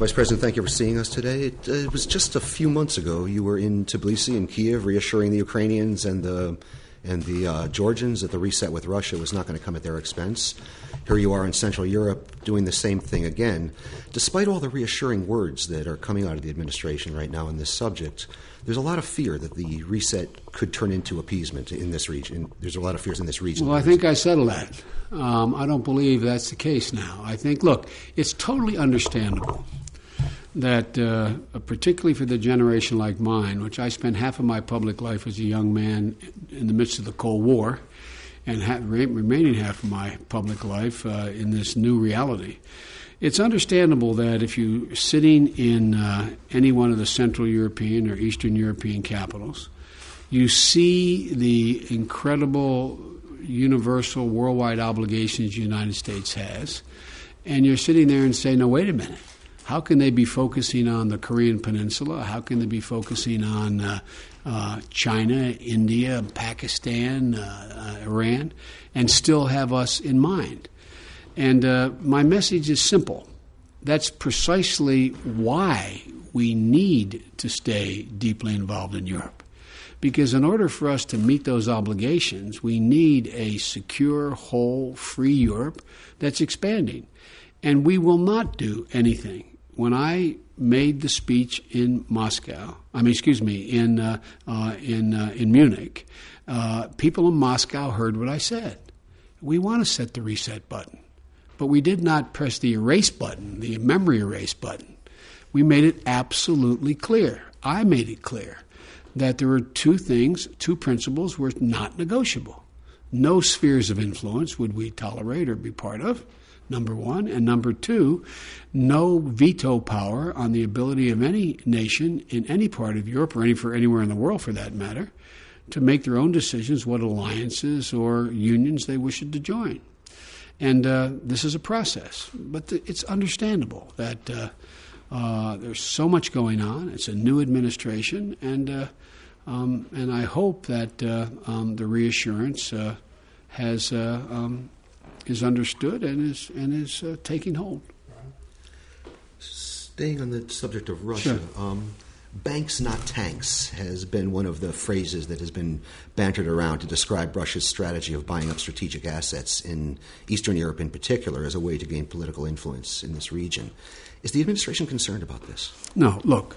Vice President, thank you for seeing us today. It was just a few months ago you were in Tbilisi and Kiev reassuring the Ukrainians and the Georgians that the reset with Russia was not going to come at their expense. Here you are in Central Europe doing the same thing again. Despite all the reassuring words that are coming out of the administration right now on this subject, there's a lot of fear that the reset could turn into appeasement in this region. There's a lot of fears in this region. Well, I think I settled that. I don't believe that's the case now. I think, look, it's totally understandable that particularly for the generation like mine, which I spent half of my public life as a young man in the midst of the Cold War, and remaining half of my public life in this new reality, it's understandable that if you're sitting in any one of the Central European or Eastern European capitals, you see the incredible universal worldwide obligations the United States has, and you're sitting there and say, no, wait a minute. How can they be focusing on the Korean Peninsula? How can they be focusing on China, India, Pakistan, Iran, and still have us in mind? And my message is simple. That's precisely why we need to stay deeply involved in Europe. Because in order for us to meet those obligations, we need a secure, whole, free Europe that's expanding. And we will not do anything. When I made the speech in in Munich, people in Moscow heard what I said. We want to set the reset button, but we did not press the erase button, the memory erase button. We made it absolutely clear. I made it clear that there were two principles were not negotiable. No spheres of influence would we tolerate or be part of, number one. And number two, no veto power on the ability of any nation in any part of Europe or anywhere in the world for that matter to make their own decisions what alliances or unions they wish to join. And this is a process. But it's understandable that there's so much going on. It's a new administration, and I hope that the reassurance is understood and is taking hold. Staying on the subject of Russia, sure. Banks not tanks has been one of the phrases that has been bantered around to describe Russia's strategy of buying up strategic assets in Eastern Europe in particular as a way to gain political influence in this region. Is the administration concerned about this? No, look.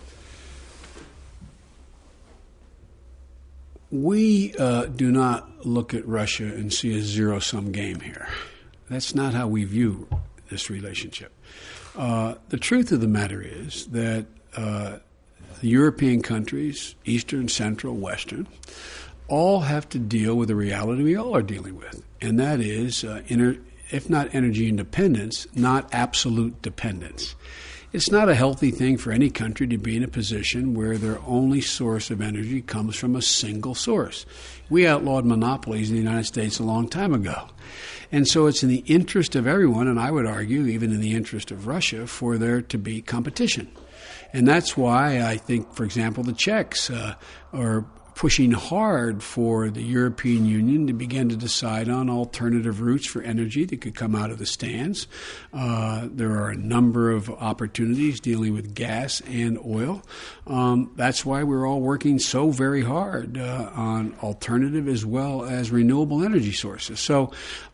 We do not look at Russia and see a zero-sum game here. That's not how we view this relationship. The truth of the matter is that the European countries, Eastern, Central, Western, all have to deal with the reality we all are dealing with, and that is, if not energy independence, not absolute dependence. It's not a healthy thing for any country to be in a position where their only source of energy comes from a single source. We outlawed monopolies in the United States a long time ago. And so it's in the interest of everyone, and I would argue even in the interest of Russia, for there to be competition. And that's why I think, for example, the Czechs are pushing hard for the European Union to begin to decide on alternative routes for energy that could come out of the stands. There are a number of opportunities dealing with gas and oil. That's why we're all working so very hard on alternative as well as renewable energy sources. So,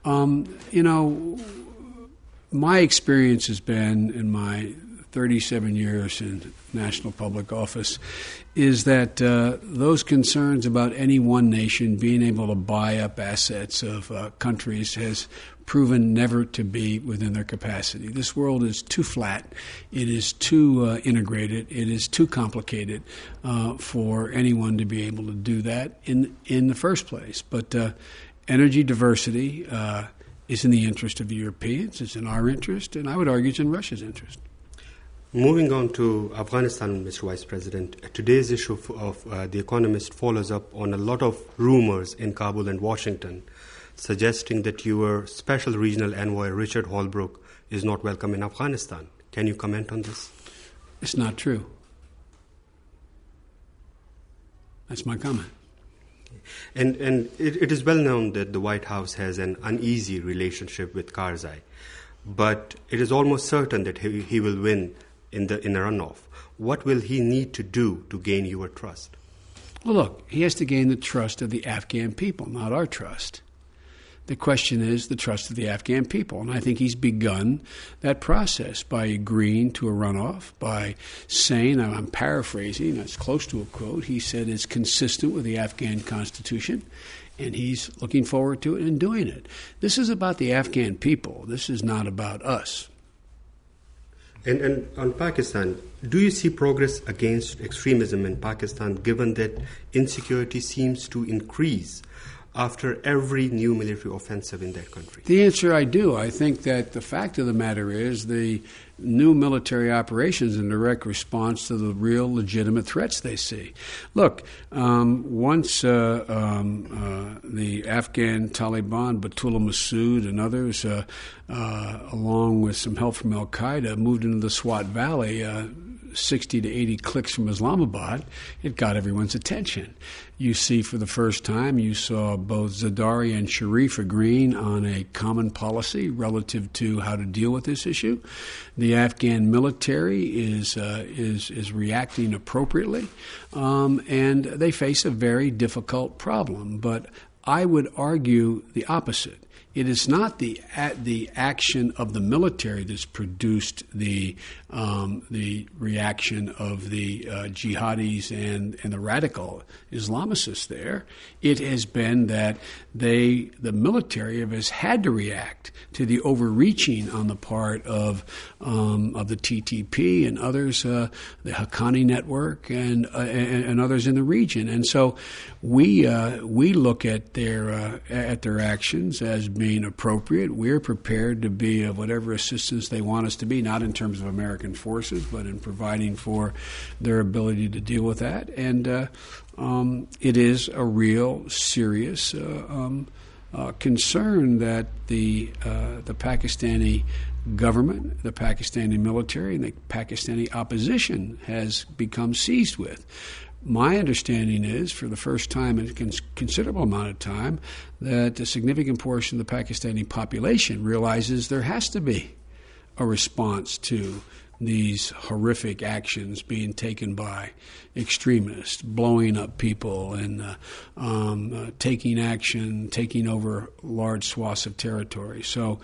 my experience has been in my 37 years in national public office is that those concerns about any one nation being able to buy up assets of countries has proven never to be within their capacity. This world is too flat. It is too integrated. It is too complicated for anyone to be able to do that in the first place. But energy diversity is in the interest of the Europeans. It's in our interest, and I would argue it's in Russia's interest. Moving on to Afghanistan, Mr. Vice President, today's issue of The Economist follows up on a lot of rumors in Kabul and Washington suggesting that your special regional envoy, Richard Holbrooke, is not welcome in Afghanistan. Can you comment on this? It's not true. That's my comment. And it is well known that the White House has an uneasy relationship with Karzai, but it is almost certain that he will win in a runoff. What will he need to do to gain your trust? Well, look, he has to gain the trust of the Afghan people, not our trust. The question is the trust of the Afghan people. And I think he's begun that process by agreeing to a runoff, by saying, I'm paraphrasing, that's close to a quote, he said it's consistent with the Afghan constitution, and he's looking forward to it and doing it. This is about the Afghan people. This is not about us. And on Pakistan, do you see progress against extremism in Pakistan, given that insecurity seems to increase after every new military offensive in that country? The answer, I do. I think that the fact of the matter is the new military operations in direct response to the real legitimate threats they see. Look, once the Afghan Taliban, Baitullah Masood and others, along with some help from al-Qaeda, moved into the Swat Valley, 60 to 80 clicks from Islamabad, it got everyone's attention. You see, for the first time, you saw both Zardari and Sharif agreeing on a common policy relative to how to deal with this issue. The Afghan military is reacting appropriately, and they face a very difficult problem. But I would argue the opposite. It is not the action of the military that's produced the reaction of the jihadis and the radical Islamicists there. It has been that the military has had to react to the overreaching on the part of the TTP and others, the Haqqani network and others in the region. And so we look at their actions as being appropriate. We're prepared to be of whatever assistance they want us to be, not in terms of American forces, but in providing for their ability to deal with that. And it is a real serious concern that the Pakistani government, the Pakistani military, and the Pakistani opposition has become seized with. My understanding is, for the first time in a considerable amount of time, that a significant portion of the Pakistani population realizes there has to be a response to these horrific actions being taken by extremists, blowing up people and taking action, taking over large swaths of territory. So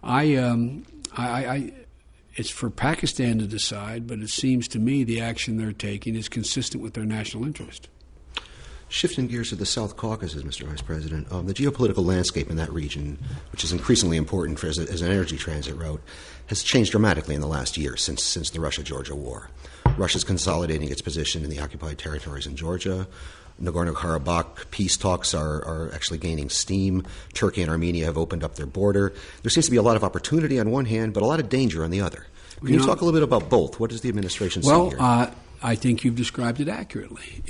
it's for Pakistan to decide, but it seems to me the action they're taking is consistent with their national interest. Shifting gears to the South Caucasus, Mr. Vice President, the geopolitical landscape in that region, which is increasingly important as an energy transit route, has changed dramatically in the last year since the Russia-Georgia war. Russia's consolidating its position in the occupied territories in Georgia. Nagorno-Karabakh peace talks are actually gaining steam. Turkey and Armenia have opened up their border. There seems to be a lot of opportunity on one hand, but a lot of danger on the other. Can you talk a little bit about both? What does the administration see here? Well, I think you've described it accurately.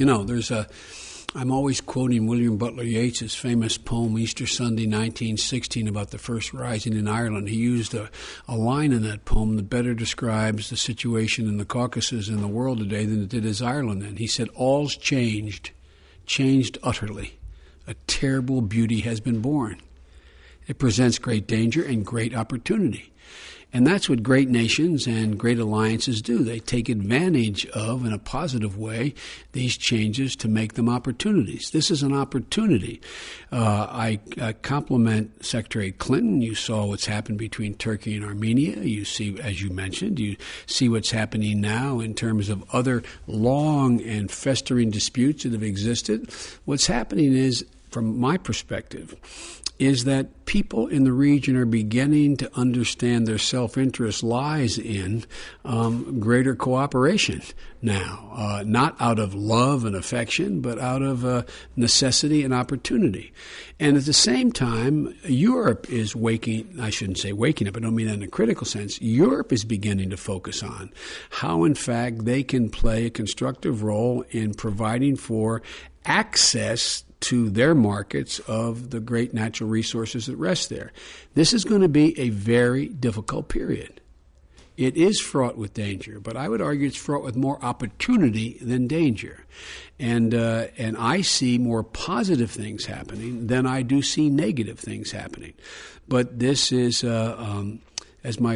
I'm always quoting William Butler Yeats' famous poem, Easter Sunday, 1916, about the first rising in Ireland. He used a line in that poem that better describes the situation in the Caucasus and the world today than it did as Ireland. And he said, "All's changed utterly. A terrible beauty has been born. It presents great danger and great opportunity." And that's what great nations and great alliances do. They take advantage of, in a positive way, these changes to make them opportunities. This is an opportunity. I compliment Secretary Clinton. You saw what's happened between Turkey and Armenia. You see, as you mentioned, you see what's happening now in terms of other long and festering disputes that have existed. What's happening is, from my perspective, is that people in the region are beginning to understand their self-interest lies in greater cooperation now, not out of love and affection, but out of necessity and opportunity. And at the same time, Europe is I shouldn't say waking up, I don't mean that in a critical sense. Europe is beginning to focus on how, in fact, they can play a constructive role in providing for access to their markets of the great natural resources that rest there. This is going to be a very difficult period. It is fraught with danger, but I would argue it's fraught with more opportunity than danger. And I see more positive things happening than I do see negative things happening. But this is, as my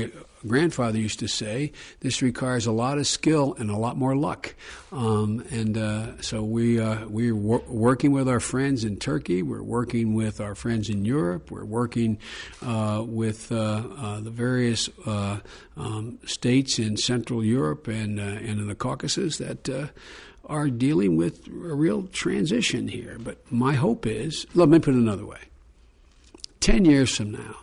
grandfather used to say, this requires a lot of skill and a lot more luck. So we're working with our friends in Turkey. We're working with our friends in Europe. We're working with the various states in Central Europe and in the Caucasus that are dealing with a real transition here. But my hope is, let me put it another way, 10 years from now,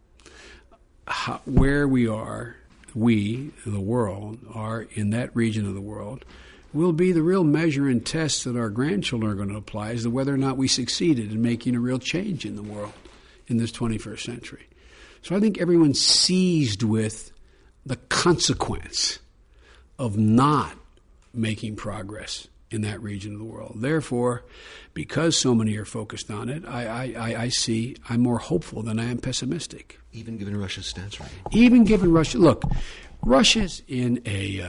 where we are, the world, are in that region of the world, will be the real measure and test that our grandchildren are going to apply as to whether or not we succeeded in making a real change in the world in this 21st century. So I think everyone's seized with the consequence of not making progress in that region of the world. Therefore, because so many are focused on it, I'm more hopeful than I am pessimistic. Even given Russia's stance, right? Even given Russia. Look, Russia's in a...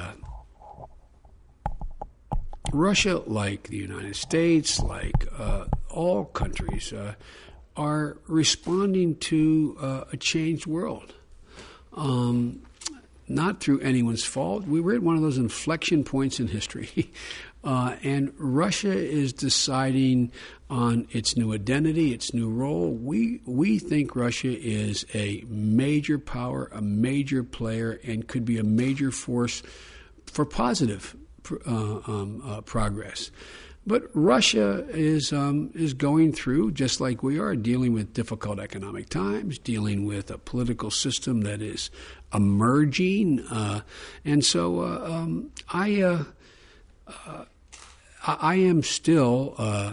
Russia, like the United States, like all countries, are responding to a changed world. Not through anyone's fault. We were at one of those inflection points in history. And Russia is deciding on its new identity, its new role. We think Russia is a major power, a major player, and could be a major force for positive progress. But Russia is going through, just like we are, dealing with difficult economic times, dealing with a political system that is emerging, and so I am still.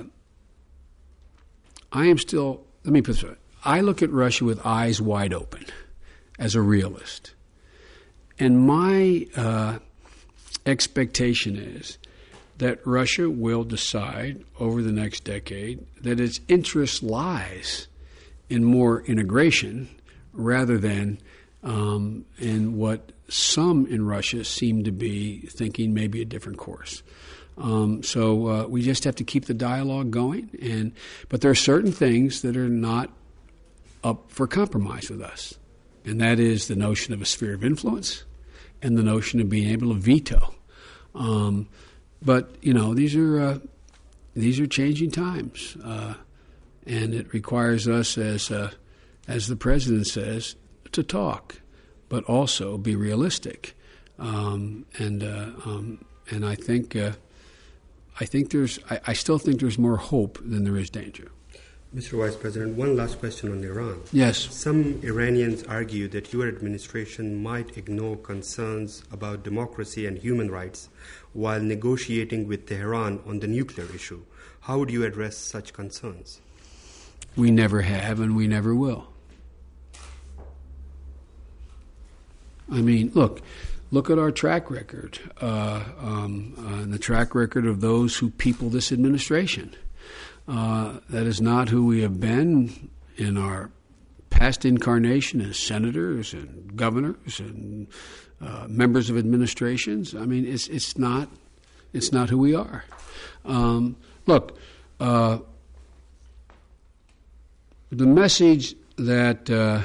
Let me put it this way: I look at Russia with eyes wide open, as a realist, and my expectation is that Russia will decide over the next decade that its interest lies in more integration rather than in what some in Russia seem to be thinking may be a different course. So we just have to keep the dialogue going. But there are certain things that are not up for compromise with us, and that is the notion of a sphere of influence and the notion of being able to veto. But these are changing times, and it requires us, as the president says, to talk, but also be realistic. And I still think there's more hope than there is danger. Mr. Vice President, one last question on Iran. Yes. Some Iranians argue that your administration might ignore concerns about democracy and human rights while negotiating with Tehran on the nuclear issue. How would you address such concerns? We never have, and we never will. I mean, look at our track record, and the track record of those who people this administration. That is not who we have been in our past incarnation as senators and governors and members of administrations. I mean, it's not who we are. Look, the message that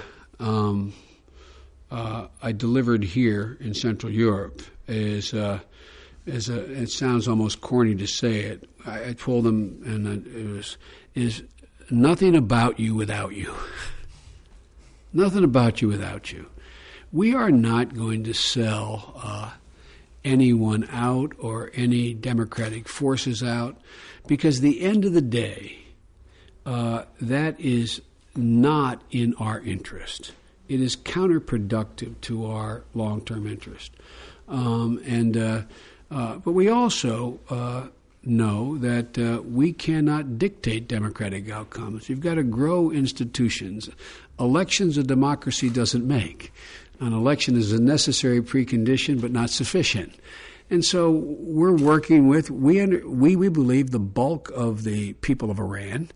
I delivered here in Central Europe is it sounds almost corny to say it. I told them, and is nothing about you without you. Nothing about you without you. We are not going to sell anyone out or any democratic forces out, because at the end of the day, that is not in our interest. It is counterproductive to our long-term interest. But we also know that we cannot dictate democratic outcomes. You've got to grow institutions. Elections a democracy doesn't make. An election is a necessary precondition, but not sufficient. And so we're working with, we believe the bulk of the people of Iran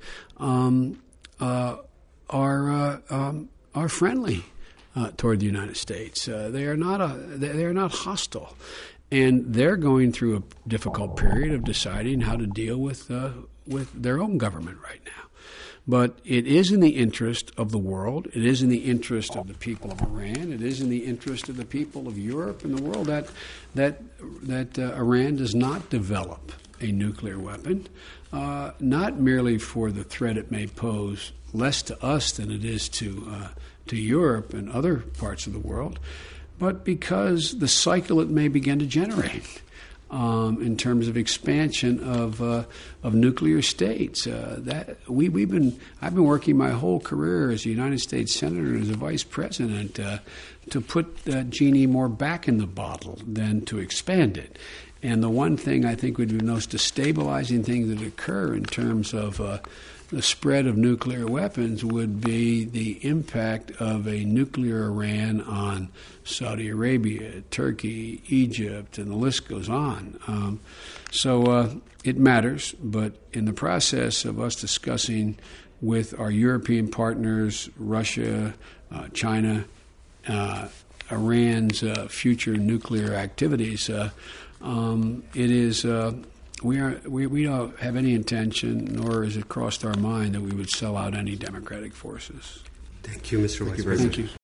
are friendly toward the United States. They are not hostile. And they're going through a difficult period of deciding how to deal with their own government right now. But it is in the interest of the world. It is in the interest of the people of Iran. It is in the interest of the people of Europe and the world that Iran does not develop a nuclear weapon, not merely for the threat it may pose less to us than it is to Europe and other parts of the world, but because the cycle it may begin to generate in terms of expansion of nuclear states. I've been working my whole career as a United States Senator and as a Vice President to put genie more back in the bottle than to expand it. And the one thing I think would be the most destabilizing thing that occur in terms of the spread of nuclear weapons would be the impact of a nuclear Iran on Saudi Arabia, Turkey, Egypt, and the list goes on. So it matters, but in the process of us discussing with our European partners, Russia, China, Iran's future nuclear activities, it is we don't have any intention, nor has it crossed our mind that we would sell out any democratic forces. Thank you, Mr. Vice President. Thank you.